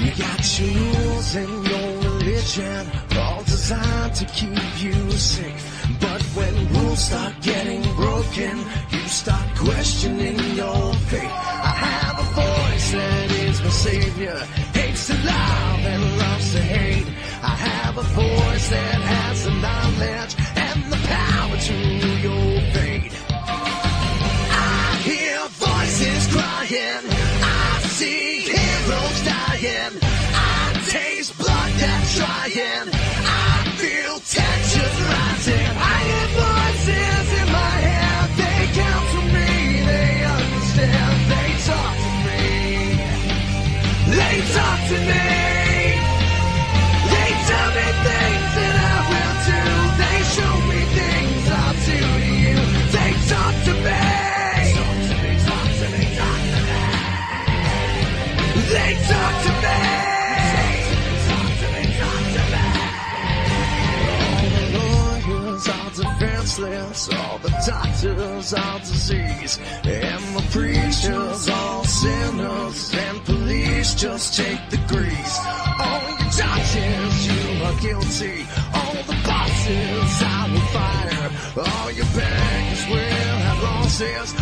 You got your rules and your religion, all designed to keep you safe. But when rules start getting broken, you start questioning your faith. I have a voice that is my savior, hates to love and loves to hate. I have a voice that has the knowledge and the power to your fate. I hear voices crying, I see heroes dying, I taste blood that's trying, I feel tensions rising. I hear voices in my head, they counsel me, they understand, they talk to me, they talk to me, they tell me things that I will do, they show me things I'll do to you, they talk to me. They talk to me. All the lawyers are defenseless, all the doctors are disease, and the preachers all sinners, and police just take the grease. All your judges, you are guilty. All the bosses I will fire. All your bankers will have losses.